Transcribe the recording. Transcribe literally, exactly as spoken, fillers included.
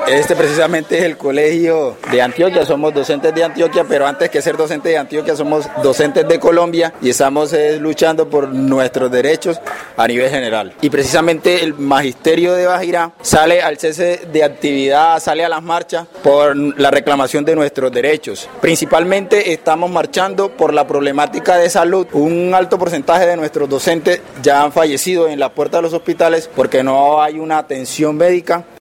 Este precisamente es el colegio de Antioquia, somos docentes de Antioquia, pero antes que ser docentes de Antioquia somos docentes de Colombia y estamos eh, luchando por nuestros derechos a nivel general. Y precisamente el magisterio de Bajirá sale al cese de actividad, sale a las marchas por la reclamación de nuestros derechos. Principalmente estamos marchando por la problemática de salud. Un alto porcentaje de nuestros docentes ya han fallecido en la puerta de los hospitales porque no hay una atención médica